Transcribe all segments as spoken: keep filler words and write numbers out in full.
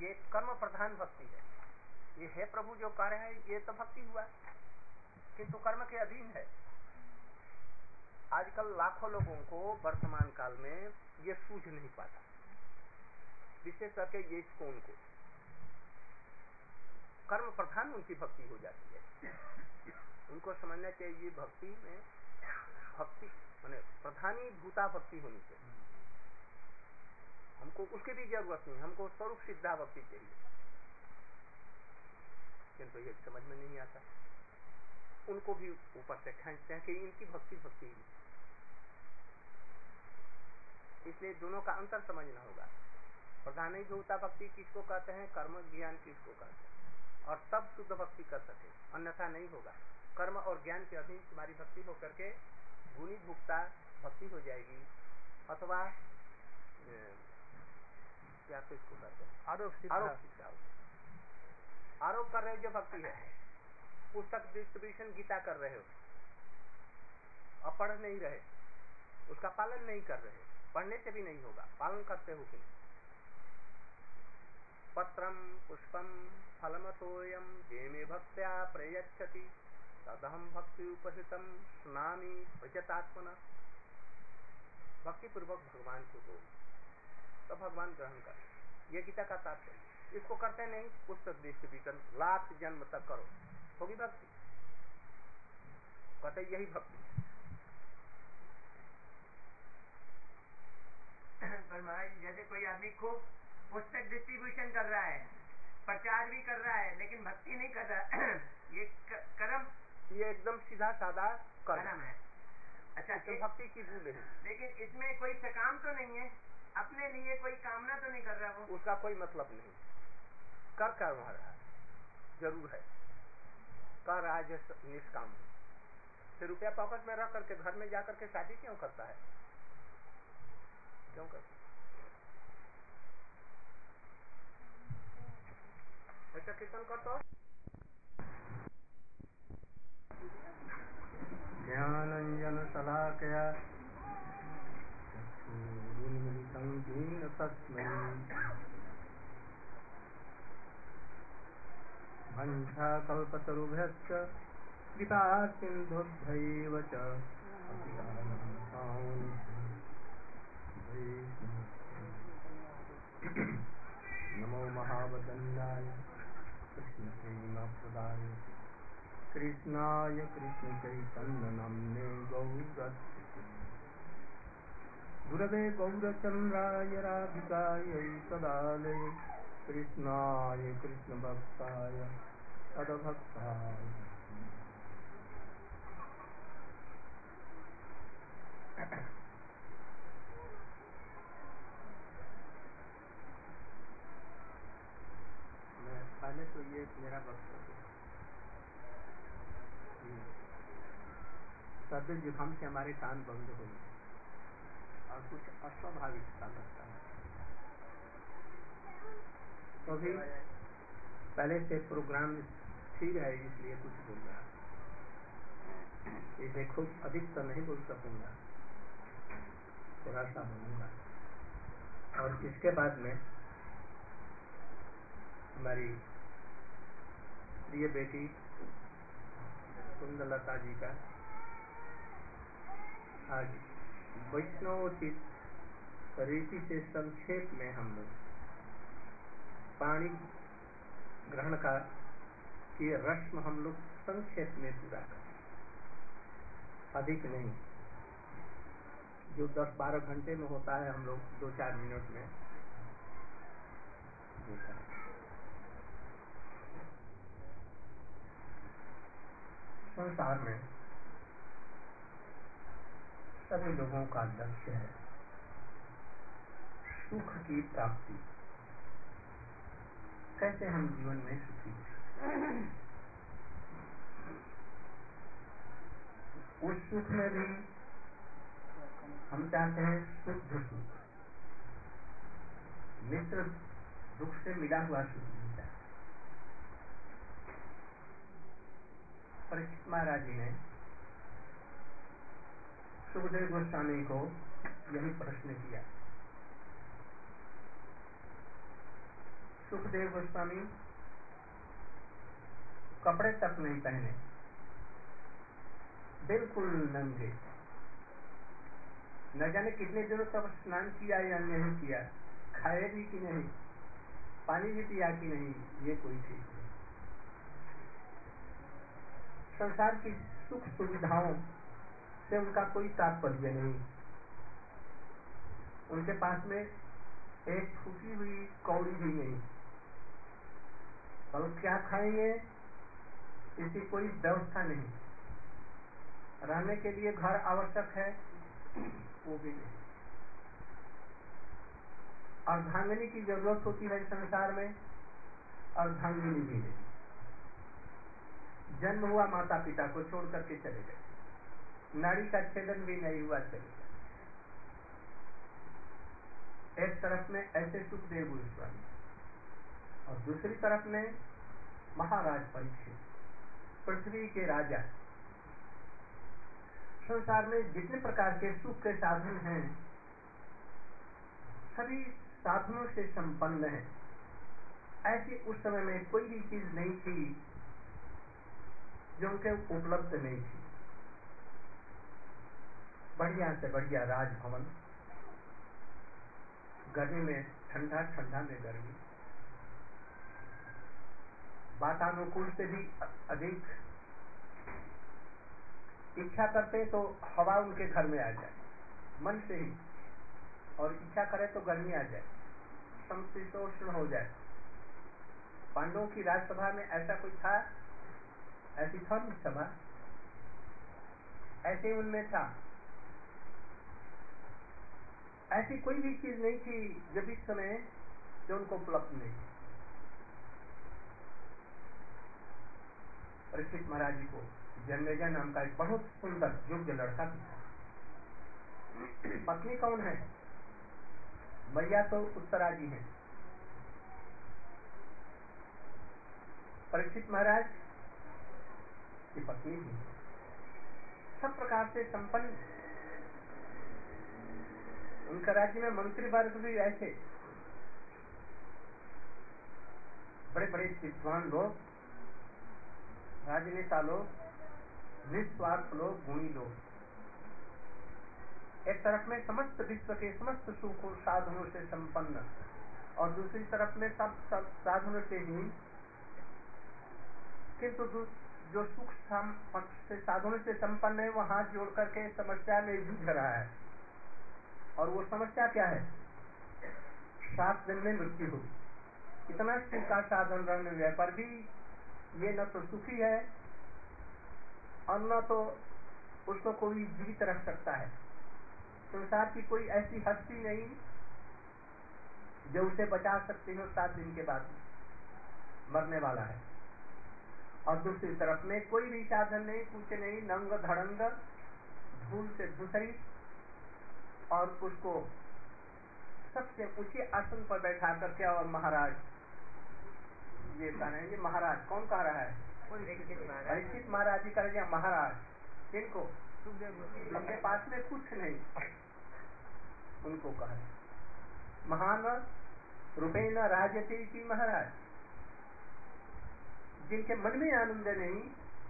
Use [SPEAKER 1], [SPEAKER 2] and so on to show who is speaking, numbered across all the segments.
[SPEAKER 1] ये कर्म प्रधान भक्ति है। ये है प्रभु जो कार्य है ये तो भक्ति हुआ, किंतु कर्म के अधीन है। आजकल लाखों लोगों को वर्तमान काल में ये सूझ नहीं पाता, विशेष करके ये कौन को कर्म प्रधान उनकी भक्ति हो जाती है। उनको समझना चाहिए भक्ति में भक्ति माने प्रधानी भूता भक्ति होनी चाहिए। हमको उसकी भी जरूरत नहीं, हमको स्वरूप सिद्धा भक्ति चाहिए, किंतु ये समझ में नहीं आता। उनको भी ऊपर से खींचते हैं कि इनकी भक्ति भक्ति ही। इसलिए दोनों का अंतर समझना होगा। प्रधानी भूता भक्ति किसको कहते हैं, कर्म ज्ञान किसको कहते हैं, और तब शुद्ध भक्ति कर सके, अन्यथा नहीं होगा। कर्म और ज्ञान के अधीन तुम्हारी भक्ति होकर के गुणी भुक्ता भक्ति हो जाएगी, अथवा क्या तो इसको कहते हैं आरोप आरोप शिक्षा। आरोप कर रहे हो जो भक्ति है, पुस्तक डिस्ट्रीब्यूशन गीता कर रहे हो और पढ़ नहीं रहे, उसका पालन नहीं कर रहे, पढ़ने से भी नहीं होगा, पालन करते हो कि नहीं। पत्रम पुष्पम फलमतोयम जे मे भक्त्या प्रयच्छति तदहम भक्ति उपहितम सुनामी प्रजतात्मना। भक्ति पूर्वक भगवान को दो तो भगवान ग्रहण कर, ये गीता का तात्पर्य। इसको करते नहीं, पुस्तक डिस्ट्रीब्यूशन लाख जन्म तक करो, होगी भक्ति? कहते यही भक्ति है।
[SPEAKER 2] पर महाराज जैसे कोई आदमी खूब पुस्तक डिस्ट्रीब्यूशन कर रहा है, प्रचार भी कर रहा है, लेकिन भक्ति नहीं कर रहा ये कर्म,
[SPEAKER 1] ये एकदम सीधा साधा
[SPEAKER 2] कर्म है। अच्छा,
[SPEAKER 1] तो भक्ति की भूल है।
[SPEAKER 2] लेकिन इसमें कोई सकाम तो नहीं है, अपने लिए कोई कामना तो नहीं कर रहा वो,
[SPEAKER 1] उसका कोई मतलब नहीं। कर कर रहा है जरूर है, कर रहा है निष्काम। फिर रुपया पॉकेट में रख करके घर में जाकर के शादी क्यों करता है, क्यों करता? ऐसा कीर्तन करता हो। ज्ञानंजन शलाकया चक्षुरुन्मिलितं येन तस्मै वंशाकल्पतरुभ्यश्च कृपा सिन्धुभ्यैव च नमो महावदन्याय कृष्णप्रेमप्रदाय कृष्णाय कृष्णचैतन्यनाम्ने गौरस्य गुरवे गौरचन्द्राय राधिकायै सदालये कृष्णाय कृष्णभक्ताय तद्भक्ताय। मैं पहले तो ये मेरा वक्तव्य सर्दी जुकाम से हमारे कान बंद हो गए और कुछ अस्वाभाविक सा लगता है, तो भी पहले से प्रोग्राम ठीक है इसलिए कुछ बोल रहा, इसे खूब अधिक तो नहीं बोल सकूंगा, थोड़ा सा बोलूंगा। और इसके बाद में हमारी प्रिय बेटी सुंदरलता जी का आज वैष्णवोचित रीति से संक्षेप में हम लोग पानी ग्रहण का की रस्म हम लोग संक्षेप में पूरा करें, अधिक नहीं। जो दस बारह घंटे में होता है हम लोग दो चार मिनट में वो करें। संसार में सभी लोगों का लक्ष्य है सुख की प्राप्ति, कैसे हम जीवन में सुखी हो। उस सुख में भी हम चाहते हैं शुद्ध सुख, मित्र दुख से मिला हुआ सुख मिलता है। परीक्षित महाराज जी ने सुखदेव गोस्वामी को यही प्रश्न किया, सुखदेव गोस्वामी कपड़े तक नहीं पहने, बिल्कुल नंगे, न जाने कितने दिनों तक स्नान किया या नहीं किया, खाए भी कि नहीं, पानी भी पिया कि नहीं, ये कोई ठीक नहीं। संसार की सुख सुविधाओं से उनका कोई तात्पर्य नहीं। उनके पास में एक फूटी हुई कौड़ी भी नहीं। कल क्या खाएंगे इसकी कोई व्यवस्था नहीं। रहने के लिए घर आवश्यक है, वो भी नहीं। अर्धांगिनी की जरूरत होती है संसार में, अर्धांगिनी भी नहीं। जन्म हुआ माता पिता को छोड़ करके चले गए, नाड़ी का छेदन भी नहीं हुआ, चले गए। एक तरफ में ऐसे सुखदेव गोस्वामी और दूसरी तरफ में महाराज परीक्षित, पृथ्वी के राजा। संसार में जितने प्रकार के सुख के साधन हैं, सभी साधनों से संपन्न है। ऐसी उस समय में कोई भी चीज नहीं थी जो उनके उपलब्ध नहीं थी। बढ़िया से बढ़िया राजभवन, गर्मी में ठंडा, ठंडा में गर्मी, वातानुकूल से भी अधिक। इच्छा करते तो हवा उनके घर में आ जाए मन से ही, और इच्छा करे तो गर्मी आ जाए, समशीतोष्ण हो जाए। पांडवों की राजसभा में ऐसा कोई था? ऐसी थी सभा? ऐसे उनमें था। ऐसी कोई भी चीज नहीं थी जब इस समय जो उनको उपलब्ध नहीं थी। परीक्षित महाराज जी को जन्मेजय नाम का एक बहुत सुंदर योग्य लड़का भी था। पत्नी कौन है? मैया तो उत्तरा जी हैं। परीक्षित महाराज की पत्नी भी, सब प्रकार से संपन्न। उनका राज्य में मंत्री वर्ग भी ऐसे बड़े बड़े विद्वान लोग, राजनेता लोग, निस्वार्थ लोग, गुणी लोग। एक तरफ में समस्त विश्व के समस्त सुखों साधनों से संपन्न, और दूसरी तरफ में सब सब साधनों से ही, किंतु जो सुख से साधनों से संपन्न है वो हाथ जोड़ करके समस्या में जूझ रहा है। और वो समस्या क्या है? सात दिन में मृत्यु होगी। इतना सुख का साधन रहने पर भी ये न तो सुखी है और न तो उसको कोई जीवित रख सकता है। संसार की कोई ऐसी हस्ती नहीं जो उसे बचा सकती हो। सात दिन के बाद मरने वाला है। और दूसरी तरफ में कोई भी साधन नहीं, कुछ नहीं, नंग धड़ंग, धूल से धूसरी, और उसको सबसे ऊंचे आसन पर बैठा करके, और महाराज ये कह रहे हैं जी, महाराज कौन कह रहा है? परीक्षित महाराज जी कह रहे हैं महाराज। किनको? अपने पास में कुछ नहीं, उनको कह रहे महान रूपेण राजते की महाराज। जिनके मन में आनंद नहीं,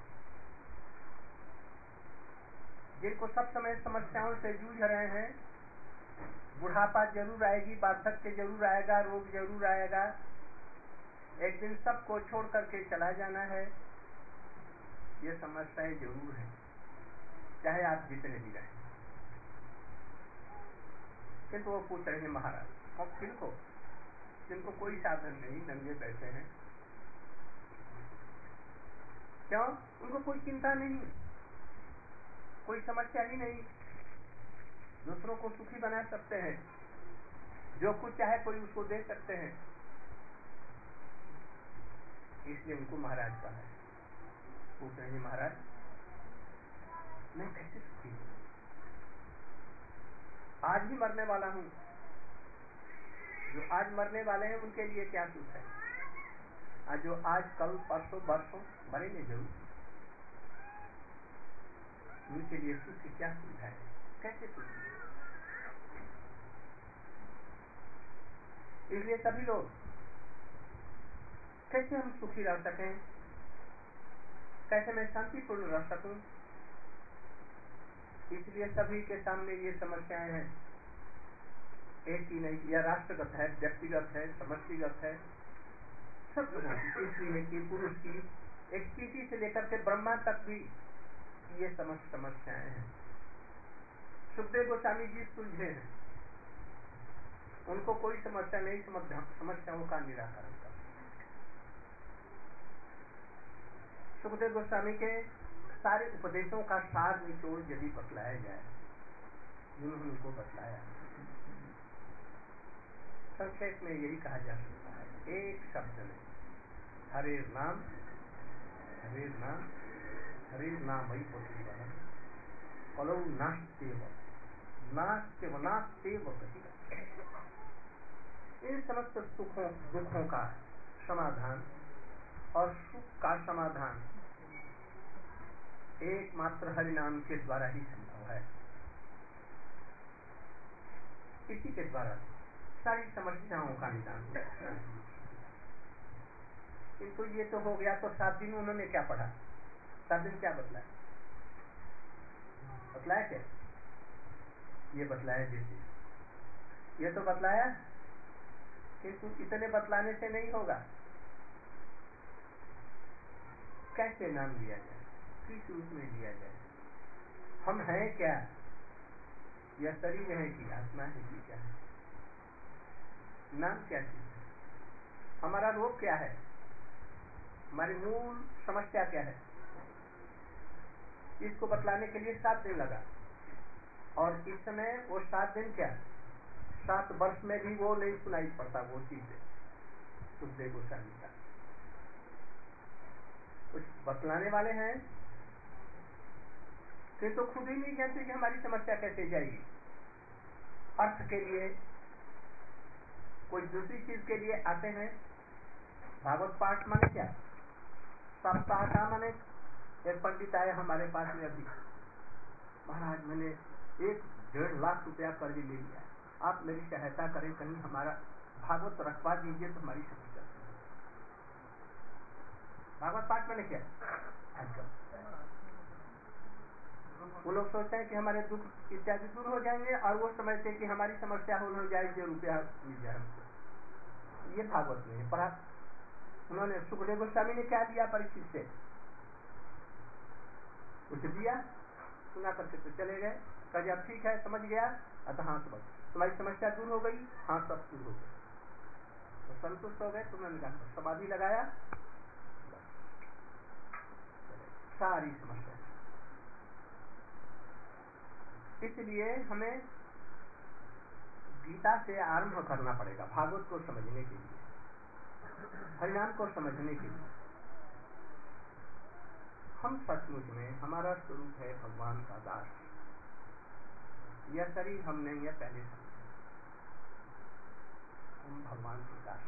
[SPEAKER 1] जिनको सब समय समस्याओं से जूझ रहे हैं, बुढ़ापा जरूर आएगी, वार्धक्य जरूर आएगा, रोग जरूर आएगा, एक दिन सबको छोड़ करके चला जाना है, ये समस्याएं जरूर है, चाहे आप जितने भी रहें। किंतु वो पूछ रहे हैं महाराज और किनको? जिनको कोई साधन नहीं, नंगे बैठे हैं। क्यों? उनको कोई चिंता नहीं, कोई समस्या ही नहीं, दूसरों को सुखी बना सकते हैं, जो कुछ चाहे कोई उसको दे सकते हैं। इसलिए उनको महाराज कहा है। पूछ रहे हैं महाराज मैं कैसे सुखी हूं? आज ही मरने वाला हूं। जो आज मरने वाले हैं उनके लिए क्या सुख है? आज जो आज कल परसों बरसों मरेंगे जरूर, उनके लिए सुख की क्या सुविधा है? कैसे सुख? इसलिए सभी लोग कैसे हम सुखी रह सकें, कैसे मैं शांतिपूर्ण रह सकूं। इसलिए सभी के सामने ये समस्याएं हैं, एक ही नहीं, या राष्ट्रगत है, व्यक्तिगत है, समष्टिगत है, सब लोगों की, स्त्री की, पुरुष की, एक चीटी से लेकर के ब्रह्मा तक भी ये समस्त समस्याएं हैं। सुखदेव गोस्वामी जी सुलझे हैं, उनको कोई समस्या नहीं, समस्याओं का निराकरण कर। सुखदेव गोस्वामी के सारे उपदेशों का सार निचोड़ यदि बतलाया जाए, जिन्होंने उनको बतलाया, संक्षेप में यही कहा जा सकता है, एक शब्द में, हरे नाम, हरे नाम, हरे नाम वही होती है, कलो नास्तेव, नास्तेव, नास्तेव गति। इन समस्त सुखों दुखों का समाधान और सुख का समाधान एकमात्र हरिनाम के द्वारा ही संभव है। इसी के द्वारा सारी समस्याओं का निदान होता है। किंतु ये तो हो गया, तो सात दिन उन्होंने क्या पढ़ा, सात दिन क्या बतलाया, बतलाया क्या, ये बतलाया जैसे, ये तो बतलाया, किंतु इतने बतलाने से नहीं होगा। कैसे नाम लिया जाए, किस रूप में लिया जाए, हम हैं क्या, यह शरीर है कि आत्मा है कि क्या है, नाम क्या चीज है, हमारा रोग क्या है, हमारी मूल समस्या क्या है, इसको बतलाने के लिए सात दिन लगा। और इस समय वो सात दिन क्या, सात वर्ष में भी वो नहीं सुनाई पड़ता वो चीज सुखदेव गोस्वामी का। कुछ बतलाने वाले हैं फिर तो खुद ही नहीं जानते कि हमारी समस्या कैसे जाएगी। अर्थ के लिए, कोई दूसरी चीज के लिए आते हैं। भागवत पाठ माने क्या, सप्ताह का माने। एक पंडित आए हमारे पास में अभी, महाराज मैंने एक डेढ़ लाख रुपया कर्ज ले लिया, आप मेरी सहायता करें, कहीं हमारा भागवत रखवा दीजिए तो हमारी समस्या। भागवत पाठ मैंने क्या, आजकल वो लोग सोचते हैं कि हमारे दुख इत्यादि दूर हो जाएंगे और वो समझते हैं कि हमारी समस्या हल हो जाएगी, जो रुपया मिल जाए हमको। ये भागवत में है। पढ़ा उन्होंने, सुखदेव गोस्वामी ने क्या दिया परीक्षित से, कुछ दिया, सुना करके तो चले गए। कहे अब ठीक है, समझ गया, अतः हाँ समझ, तुम्हारी समस्या दूर हो गई, हाँ सब दूर हो गई, तो संतुष्ट हो गए। तुमने कहा समाधि लगाया, सारी समस्या। इसलिए हमें गीता से आरंभ करना पड़ेगा, भागवत को समझने के लिए, हरिनाम को समझने के लिए। हम सचमुच में, हमारा स्वरूप है भगवान का दास। यह शरीर हम नहीं है, पहले से हम भगवान के दास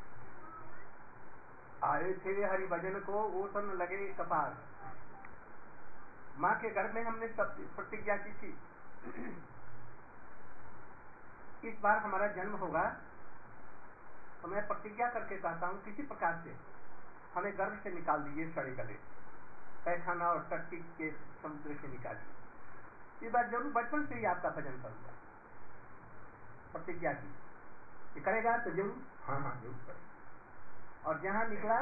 [SPEAKER 1] आए थे। हरि भजन को ओसन लगे कपार, माँ के गर्भ में हमने सब प्रतिज्ञा की थी, इस बार हमारा जन्म होगा तो मैं प्रतिज्ञा करके कहता हूँ, किसी प्रकार से हमें गर्भ से निकाल दीजिए, सड़े गले पैखाना और टट्टी के समुद्र से निकालिए। इस बार जरूर बचपन से ही आपका भजन करूंगा, प्रतिज्ञा की। ये करेगा तो जरूर, हाँ हाँ जरूर करेगा। और जहां निकला,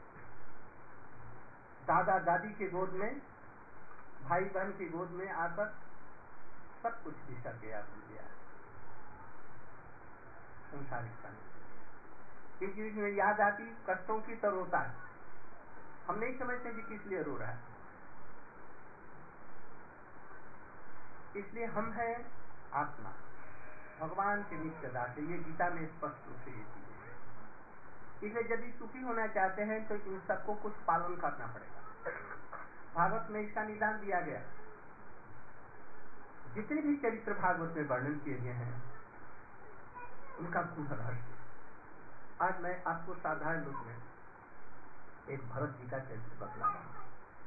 [SPEAKER 1] दादा दादी के गोद में, भाई बहन की गोद में आकर सब कुछ बिसर गया, भूल गया संसारिक पानी। किस चीज में याद आती, कष्टों की तो रोता है। हम नहीं समझते कि किस लिए रो रहा है। इसलिए हम हैं आत्मा, भगवान के नित्य दास है। ये गीता में स्पष्ट रूप से ये चीज है। इसलिए यदि सुखी होना चाहते हैं तो इन सबको कुछ पालन करना पड़ेगा। भागवत में इसका निदान दिया गया। जितने भी चरित्र भागवत में वर्णन किए गए हैं उनका गूढ़ रहस्य। आज मैं आपको साधारण रूप में एक भरत जी का चरित्र बतला रहा हूं।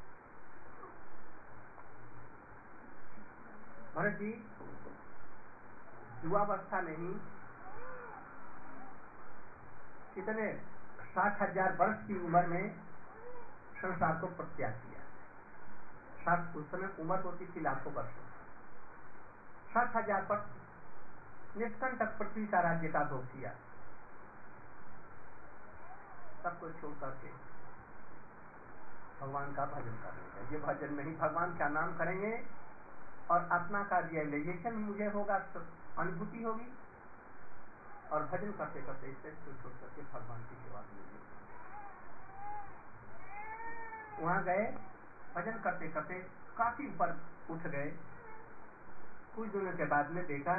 [SPEAKER 1] भरत जी युवावस्था में ही कितने साठ हजार वर्ष की उम्र में संसार को प्रत्याग किया। साठ उस समय उम्र होती थी लाखों वर्षों। साठ हजार वर्ष निष्कंटक पृथ्वी का राज्य का भोग किया। सबको छोड़ करके भगवान का भजन करेंगे। ये भजन नहीं, भगवान का नाम करेंगे और आत्मा का रियलाइजेशन मुझे होगा, अनुभूति होगी, और भजन करते करते इस शरीर को छोड़ करके भगवान की सेवा करेंगे। वहां गए, भजन करते करते काफी ऊपर उठ गए। कुछ दिनों के बाद में देखा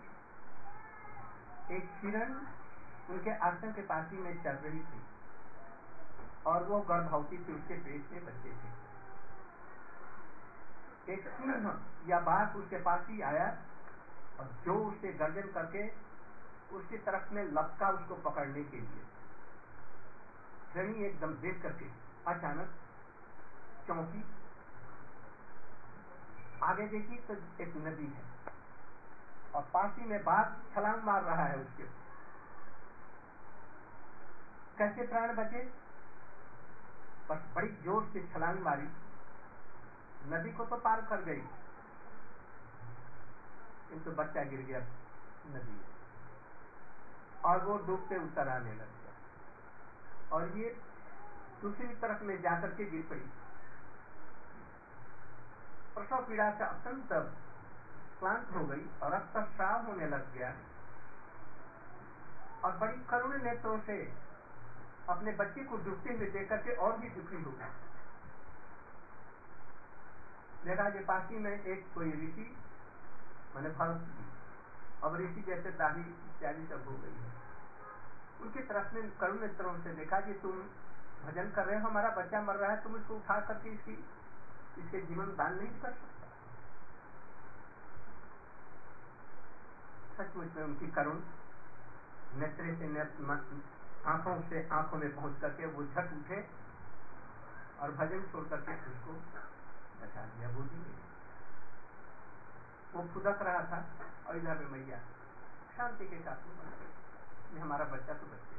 [SPEAKER 1] एक हिरण उनके आश्रम के पास ही में चल रही थी और वो गर्भवती थी, उसके पेट में बच्चे थे। एक सिंह या बाघ उसके पास ही आया और जोर से गर्जन करके उसकी तरफ में लपका उसको पकड़ने के लिए। हिरणी एकदम देख करके अचानक चौंकी, आगे देखी तो एक नदी है और पास ही में बाघ छलांग मार रहा है उसके। कैसे प्राण बचे? बस बड़ी जोर से छलांग मारी, नदी को तो पार कर गई, किंतु बच्चा गिर गया नदी में और वो डूबते उतर आने लग गया और ये दूसरी तरफ में जाकर के गिर पड़ी। प्रसव पीड़ा से अत्यंत क्लांत हो गई और रक्तस्राव होने लग गया और बड़ी करुण नेत्रों से अपने बच्चे को डूबते हुए देख करके और भी दुखी हो गई। देखा कि पासी में एक कोई ऋषि मैंने भरत जी, अब ऋषि जैसे दाढ़ी इत्यादि सब हो गई है, उनकी तरफ में करुण नेत्रों से देखा कि तुम भजन कर रहे हो, हमारा बच्चा मर रहा है, तुम इसको उठा करके इसकी इसके जीवन दान नहीं कर सकता। सचमुच में उनकी करुण नेत्रे से नेत्र आंखों से आंखों में पहुंच करके वो झट उठे और भजन छोड़ करके उसको बैठा दिया गोदी में। वो फुदक रहा था और इधर में मैया शांति के साथ में हमारा बच्चा तो बच्चे।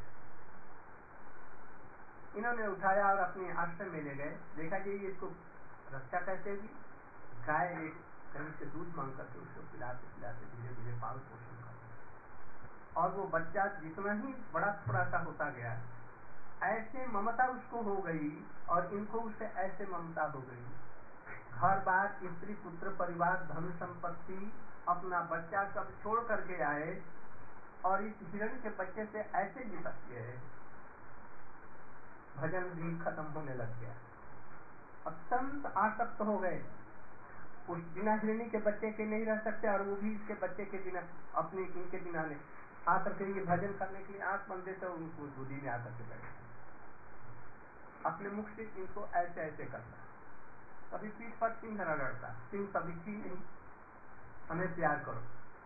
[SPEAKER 1] इन्होंने उठाया और अपने आश्रम में ले गए। देखा जी इसको रक्षा कैसे हुई? गाय एक कहीं से दूध मांग करके उसको पिलाते पिलाते धीरे धीरे पाल पोषण कर, और वो बच्चा जितना ही बड़ा थोड़ा सा होता गया, ऐसे ममता उसको हो गई और इनको उससे ऐसे ममता हो गई। घर बार, स्त्री पुत्र परिवार, धन संपत्ति, अपना बच्चा सब छोड़ करके आए और इस हिरण के बच्चे से ऐसे निपट गए, भजन भी खत्म होने लग गया। अत्यंत आसक्त हो गए, उस बिना हिरणी के बच्चे के नहीं रह सकते और वो भी इसके बच्चे के बिना, अपने इनके बिना नहीं। आकर के ये भजन करने के लिए आंख बंद देते और उनको गोदी में आकर के बैठे, अपने मुख से इनको ऐसे ऐसे करता, कभी पीठ पर सिंह रगड़ता, सिंह कभी थी नहीं, हमें प्यार करो।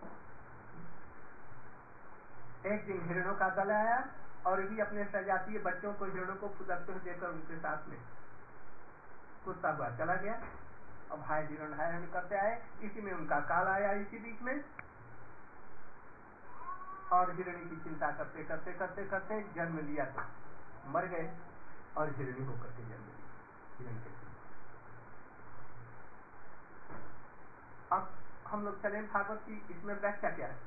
[SPEAKER 1] एक दिन हिरणों का दल आया और भी अपने सजातीय बच्चों को हिरणों को फुदकते हुए देकर उनके साथ में कुत्ता हुआ चला गया। अब हाय हिरण हाय हिरण करते आए, इसी में उनका काल आया इसी बीच में, और हिरणी की चिंता करते करते करते करते जन्म लिया तो मर गए और हिरणी होकर के जन्म लिया हिरण के। अब हम लोग चले भागवत की, इसमें व्याख्या क्या है?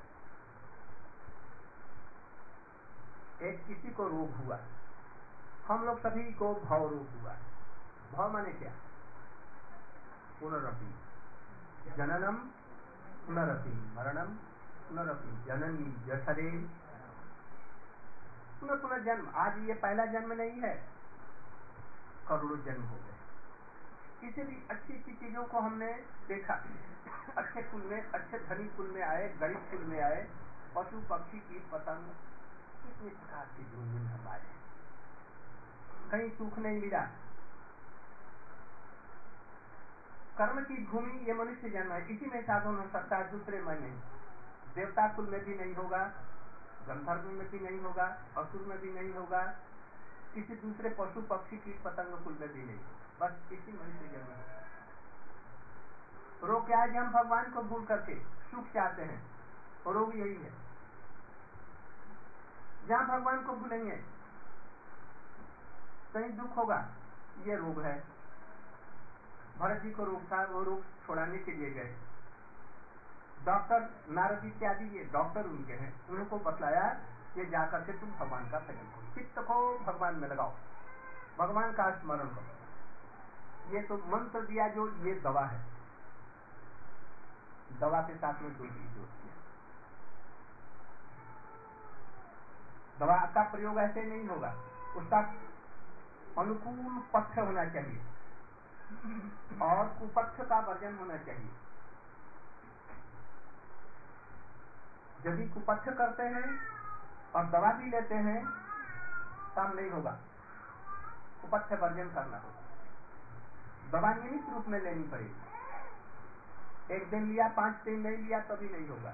[SPEAKER 1] एक किसी को रोग हुआ, हम लोग सभी को भव रोग हुआ। भव माने क्या? पुनरपि, जननम पुनरपि मरणम पुनरपि जननी जठरे, पुनः पुनः जन्म। आज ये पहला जन्म नहीं है, करोड़ों जन्म हो गए। किसी भी अच्छी अच्छी चीजों को हमने देखा, अच्छे कुल में, अच्छे धनी कुल में आए, गरीब कुल में आए, पशु पक्षी कीट पतंग, कितने प्रकार के जीवन में हम आए, कहीं सुख नहीं मिला। कर्म की भूमि ये मनुष्य जन्म है, इसी में साधन हो सकता है, दूसरे में नहीं। देवता कुल में भी नहीं होगा, गंधर्व में भी नहीं होगा, असुर में भी नहीं होगा, किसी दूसरे पशु पक्षी कीट पतंग कुल में भी नहीं, बस इसी मनुष्य जन्म होता है। रोग क्या है? हम भगवान को भूल करके सुख चाहते हैं, रोग यही है। जहां भगवान को भूलेंगे कहीं दुख होगा, ये रोग है। भरत जी को रोग था, वो रोग छुड़ाने के लिए गए। डॉक्टर नारद इत्यादि ये डॉक्टर उनके हैं, उनको बतलाया ये जाकर के तुम भगवान का भजन करो, चित्त को भगवान में लगाओ, भगवान का स्मरण करो। ये तो मंत्र दिया जो ये दवा है, दवा के साथ में दो चीज होती है। दवा का प्रयोग ऐसे नहीं होगा, उसका अनुकूल पथ्य होना चाहिए और कुपथ्य का वर्जन होना चाहिए। यदि कुपथ्य करते हैं और दवा भी लेते हैं, काम नहीं होगा, कुपथ्य वर्जन करना होगा। दवा नियमित रूप में लेनी पड़ेगी, एक दिन लिया पांच दिन नहीं लिया तभी नहीं होगा।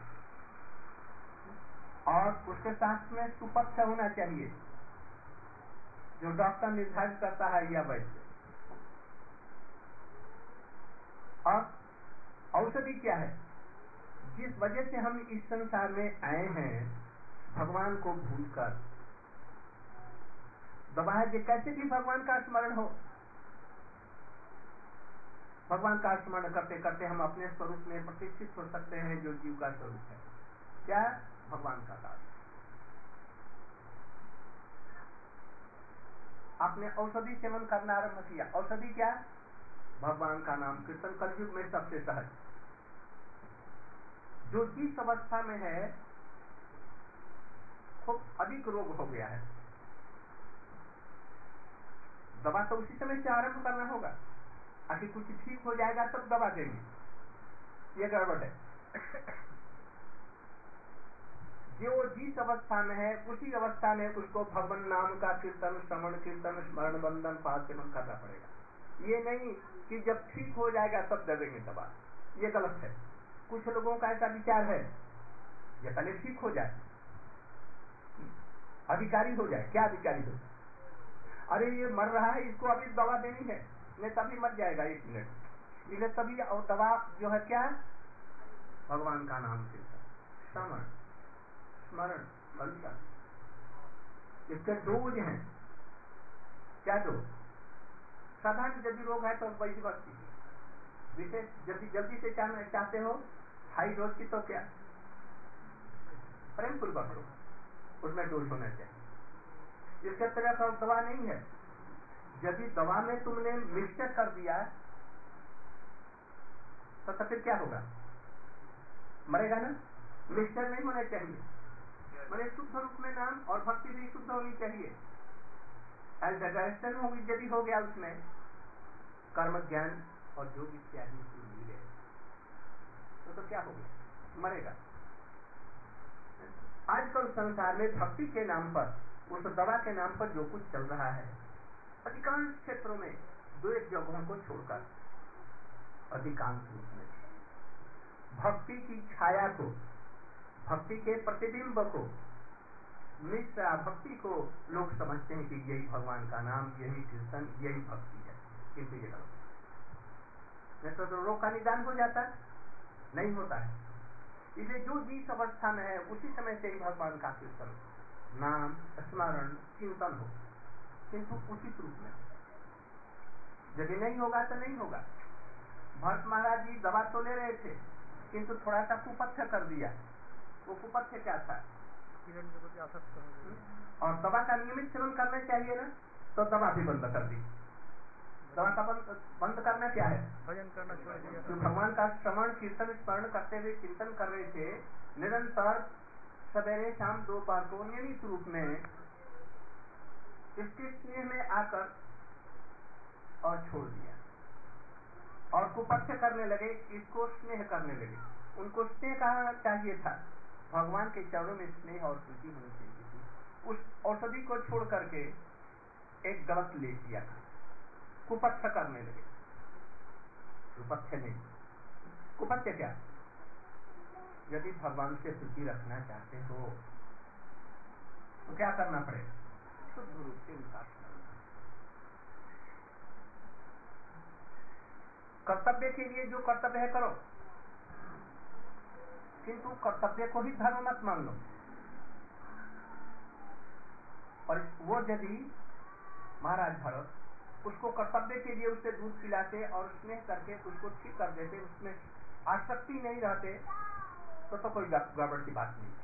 [SPEAKER 1] और उसके साथ में सुपथ्य होना चाहिए, जो डॉक्टर निर्धारित करता है या वैद्य। और औषधि क्या है? जिस वजह से हम इस संसार में आए हैं, भगवान को भूलकर। दवा है कि कैसे भी भगवान का स्मरण हो। भगवान का स्मरण करते करते हम अपने स्वरूप में प्रतिष्ठित हो सकते हैं, जो जीव का स्वरूप है। क्या? भगवान का दास। आपने औषधि सेवन करना आरंभ किया। औषधि क्या? भगवान का नाम कीर्तन, कलयुग में सबसे सहज। जो जिस अवस्था में है, खूब अधिक रोग हो गया है, दवा तो उसी समय से आरंभ करना होगा। आखिर कुछ ठीक हो जाएगा तब दवा देंगे, ये गड़बड़ है। जो जिस अवस्था में है उसी अवस्था में उसको भगवान नाम का कीर्तन, श्रवण कीर्तन, स्मरण, वंदन, पाठ सेवन करना पड़ेगा। ये नहीं कि जब ठीक हो जाएगा तब दे देंगे दवा, ये गलत है। कुछ लोगों का ऐसा विचार है, ये पहले ठीक हो जाए, अधिकारी हो जाए। क्या अधिकारी हो? अरे ये मर रहा है, इसको अभी दवा देनी है, नहीं तभी मर जाएगा एक मिनट। इसलिए तभी और दवा जो है क्या? भगवान का नाम कीर्तन, श्रवण, स्मरण, वंदन। इसके डोज हैं। क्या डोज? साधारण यदि रोग है तो वैसी बस्ती, विशेष जल्दी जल्दी से चाहना चाहते हो हाई डोज की, तो क्या प्रेम पूर्वक लो, उसमें डोज होना चाहिए। इसके तरह का दवा नहीं है। यदि दवा में तुमने मिक्सचर कर दिया तो, तो फिर क्या होगा? मरेगा ना। मिक्सचर नहीं होना चाहिए, मैंने शुद्ध रूप में नाम और भक्ति भी शुद्ध होनी चाहिए। एल्डरगेस्टन होगी यदि हो गया, उसमें कर्म ज्ञान और योग इत्यादि मिल गए तो, तो क्या हो गया? मरेगा। आजकल संसार में भक्ति के नाम पर, उस दवा के नाम पर जो कुछ चल रहा है, अधिकांश क्षेत्रों में दो एक जगहों को छोड़कर अधिकांश रूप में भक्ति की छाया को, भक्ति के प्रतिबिंब को, मिश्रा भक्ति को लोग समझते हैं कि यही भगवान का नाम, यही कीर्तन, यही भक्ति है। किंतु ये गलत है। नहीं तो रोग का निदान हो जाता, नहीं होता है। इसलिए जो जिस अवस्था में है उसी समय से ही भगवान का कीर्तन, नाम, स्मरण, चिंतन हो, किंतु उचित रूप में। यदि नहीं होगा तो नहीं होगा। भरत महाराज जी दवा तो ले रहे थे, किंतु थोड़ा सा कुपथ्य कर दिया। वो कुपथ्य क्या था? और दवा का नियमित सेवन करना चाहिए ना, तो दवा भी बंद कर दी। दवा का बंद बंद करना क्या है?
[SPEAKER 3] भजन करना छोड़ दिया।
[SPEAKER 1] जो भगवान का श्रवण कीर्तन स्मरण करते हुए चिंतन कर रहे थे निरंतर, सवेरे शाम दो बार को नियमित रूप में, इसके स्नेह में आकर और छोड़ दिया। और कुपथ्य करने लगे, इसको स्नेह करने लगे। उनको स्नेह कहा चाहिए था, भगवान के चरणों में स्नेह और प्रीति होनी चाहिए थी। उस औषधि को छोड़ करके एक गलत ले लिया, कुपथ्य करने लगे। कुपथ्य नहीं, कुपथ्य क्या? यदि भगवान से प्रीति रखना चाहते हो तो क्या करना पड़ेगा? शुद्ध रूप से उनका स्मरण। कर्तव्य के लिए जो कर्तव्य है करो, किंतु कर्तव्य को ही धर्म मत मान लो। और वो यदि महाराज भरत उसको कर्तव्य के लिए उसे दूध पिलाते और स्नेह करके उसको ठीक कर देते, उसमें आसक्ति नहीं रहते, तो तो कोई गड़बड़ की बात नहीं।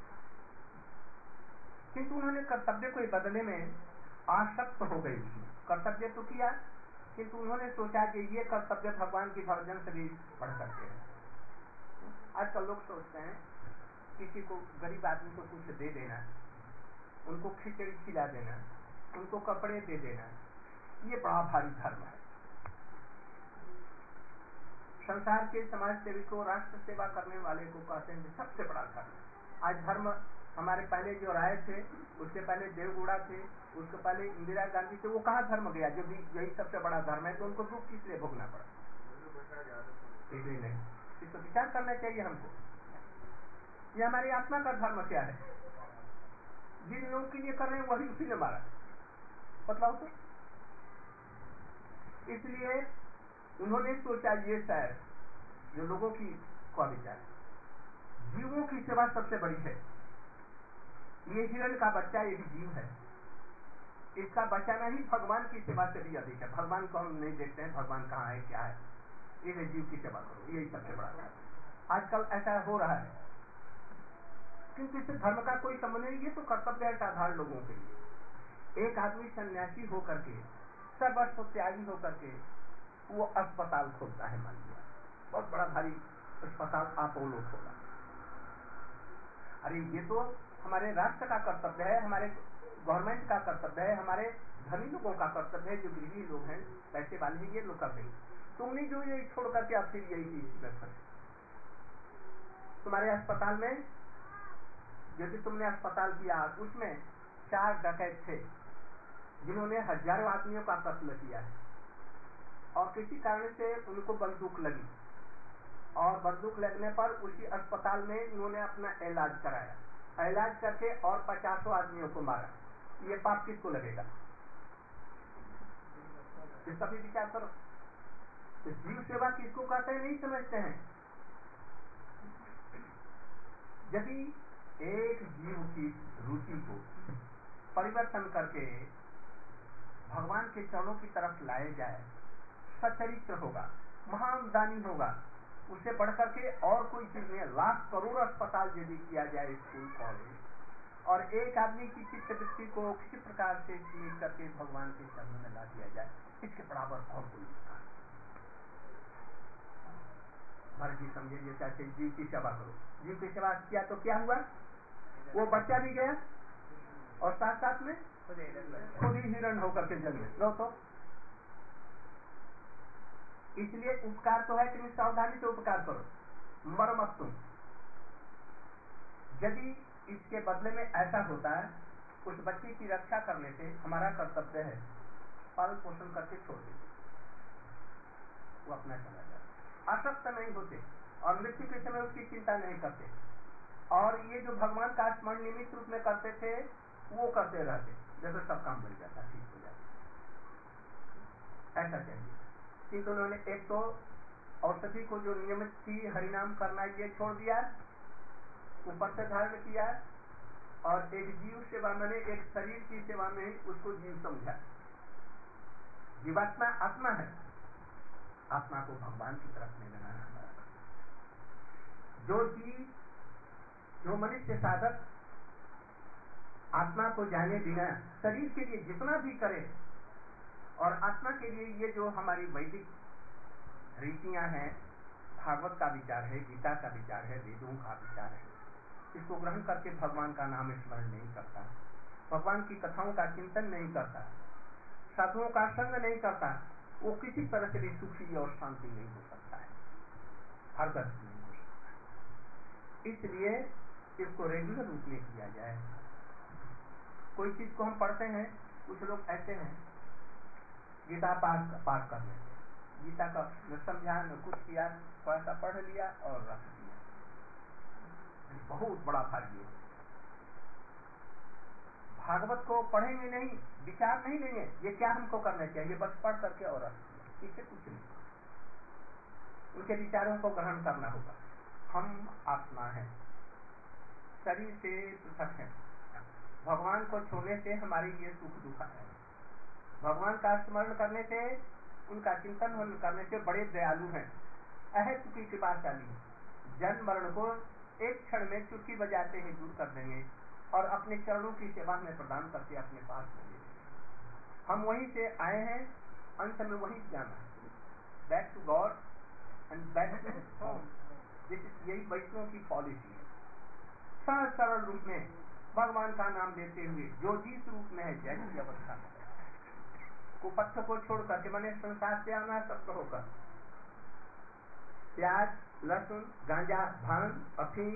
[SPEAKER 1] किंतु उन्होंने कर्तव्य को बदले में आसक्त हो गई, उसमें कर्तव्य तो किया किंतु उन्होंने सोचा कि ये कर्तव्य भगवान की भजन से भी बढ़ सकते हैं। आजकल लोग सोचते हैं किसी को गरीब आदमी को कुछ दे देना, उनको खिचड़ी खिला देना, उनको कपड़े दे देना, ये बड़ा भारी धर्म है। संसार के समाज सेवी को, राष्ट्र सेवा करने वाले को कहते हैं कि सबसे बड़ा धर्म। आज धर्म हमारे पहले जो राय थे, उसके पहले देवगौड़ा थे, उसके पहले इंदिरा गांधी थे, वो कहाँ धर्म गया? जो भी यही सबसे बड़ा धर्म है तो उनको दुख किस लिए भोगना पड़ा? इसलिए नहीं, इस पर विचार करना चाहिए हमको। ये हमारी आत्मा का धर्म क्या है? जिन लोगों के लिए कर रहे हैं वही उसी ने मारा, बतलाओ तो। इसलिए उन्होंने सोचा ये शायद जो लोगों की क्या विचार, जीवों की सेवा सबसे बड़ी है। ये हिरण का बच्चा एक जीव है, इसका बचाना ही भगवान की सेवा से भी अधिक है। भगवान को हम नहीं देखते हैं, भगवान कहाँ है क्या है, इसे जीव की सेवा करो, यही सबसे बड़ा है। आजकल ऐसा हो रहा है, किंतु इससे धर्म का कोई संबंध नहीं। ये तो कर्तव्य है साधारण लोगों के लिए। एक आदमी सन्यासी होकर के, सर्वस्व त्यागी होकर के वो अस्पताल खोलता है, मान लिया बहुत बड़ा भारी अस्पताल अपोलो खोला। अरे ये तो हमारे राष्ट्र का कर्तव्य है, हमारे गवर्नमेंट का कर्तव्य है, हमारे धनी लोगों का कर्तव्य है, जो गरीबी लोग हैं, पैसे वाले हैं, ये लोग कर देंगे। तुमने जो यही छोड़ करके अब फिर यही चीज में फंसे। तुम्हारे अस्पताल में जो कि तुमने अस्पताल किया, उसमें चार डकैत थे जिन्होंने हजारों आदमियों का कत्ल किया है, और किसी कारण से उनको बंदूक लगी, और बंदूक लगने पर उसी अस्पताल में उन्होंने अपना इलाज कराया, इलाज करके और पचासों आदमियों को मारा। ये पाप किसको लगेगा? इसका भी विचार करो। तो जीव सेवा किसको कहते हैं नहीं समझते हैं। यदि एक जीव की रुचि को परिवर्तन करके भगवान के चरणों की तरफ लाया जाए, सचरित्र होगा, महान दानी होगा, उससे बढ़कर के और कोई चीज नहीं है। लाख करोड़ अस्पताल यदि किया जाए, स्कूल कॉलेज, और एक आदमी की चित्त वृत्ति को किसी प्रकार से सीमित करके भगवान के चरणों में ला दिया जाए, इसके बराबर और कोई नहीं। भारत जी समझे, ये चाहते जीव की सेवा करो, जीव की सेवा किया तो क्या हुआ? वो बच्चा भी गया और साथ साथ में खुद ही हिरण होकर के जन्मे। लो तो इसलिए उपकार तो है कि सावधानी से उपकार करो, मर मत तुम। यदि इसके बदले में ऐसा होता है, उस बच्चे की रक्षा कर लेते, हमारा कर्तव्य है, पालन पोषण करके छोड़ देते, वो अपना चला जाता, आसक्त नहीं होते, और मृत्यु के समय उसकी चिंता नहीं करते, और ये जो भगवान का स्मरण निमित्त रूप में करते थे वो करते रहते, जैसे सब काम बन जाता, ठीक हो जाता। ऐसा चाहिए। किंतु उन्होंने एक तो औषधि को जो नियमित थी हरिनाम करना, ये छोड़ दिया, ऊपर से धारण किया, और एक जीव सेवा मैंने एक शरीर की सेवा में ही उसको जीव समझा। जीवात्मा आत्मा है, आत्मा को भगवान की तरफ ले जाना हमारा। जो जीव, जो मनुष्य साधक आत्मा को जाने बिना शरीर के लिए जितना भी करे, और आत्मा के लिए ये जो हमारी वैदिक रीतियां हैं, भागवत का विचार है, गीता का विचार है, वेदों का विचार है, इसको ग्रहण करके भगवान का नाम स्मरण नहीं करता, भगवान की कथाओं का चिंतन नहीं करता, साधुओं का संग नहीं करता, वो किसी तरह से भी सुखी और शांति नहीं हो सकता है, हरदर्श नहीं हो सकता है। इसलिए इसको रेगुलर रूप में किया जाए। कोई चीज को हम पढ़ते हैं, कुछ लोग ऐसे हैं गीता पाठ पाठ कर लेते हैं, गीता का न समझा न कुछ किया, थोड़ा सा पढ़ लिया और रख दिया, बहुत बड़ा भाग्य है। भागवत को पढ़ेंगे नहीं, विचार नहीं लेंगे, ये क्या हमको करना चाहिए, बस पढ़ करके और रख दिया, इससे कुछ नहीं। उनके विचारों को ग्रहण करना होगा। हम आत्मा है, शरीर से पृथक है, भगवान को छोड़ने से हमारी ये सुख दुख है, भगवान का स्मरण करने से, उनका चिंतन करने से बड़े दयालु हैं, अहेतु की कृपाशाली है। जन्म मरण को एक क्षण में चुटकी बजाते ही दूर कर देंगे और अपने चरणों की सेवा में प्रदान करके अपने पास में ले लेंगे। हम वहीं से आए हैं, अंत में वहीं जाना है, back to god and back to home. यही वैष्णव की पॉलिसी है। सरल सरल रूप में भगवान का नाम लेते हुए जो जिस रूप में है जैसी अवस्था में, कुपथ को छोड़ करके, मैंने संसार से आना सत्य होकर, प्याज, लहसुन, गांजा, भांग, अफीम,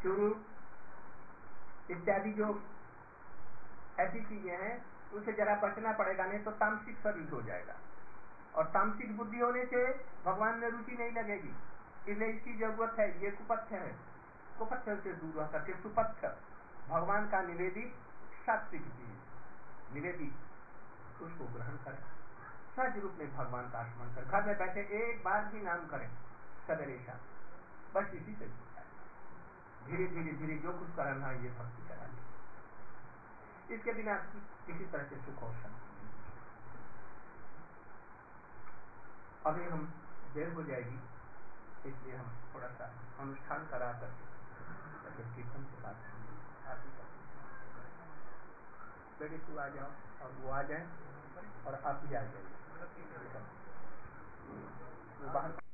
[SPEAKER 1] चुरूट इत्यादि जो ऐसी चीजें हैं, उनसे जरा बचना पड़ेगा, नहीं तो तामसिक शरीर हो जाएगा। और तामसिक बुद्धि होने से भगवान में रुचि नहीं लगेगी, इसलिए इसकी जरूरत है। ये कुपथ्य है, कुपथ्य से दूर रह करके सुपथ्य, भगवान का निवेदित सात्विक चीज निवेदित, उसको ग्रहण करें। सहज रूप में भगवान का स्मरण करें, घर में बैठे एक बार भी नाम करें सवेरे शाम, बस इसी से धीरे धीरे धीरे जो कुछ करना है ये भक्ति करा ले। इसके बिना किसी तरह से सुख और शांति नहीं। अभी हम देर हो जाएगी, इसलिए हम थोड़ा सा अनुष्ठान करा करके कीर्तन के बाद आरती करते हैं। बेटे तू आ जाओ और वो आ जाए और आप भी आ जाइए, वो बाहर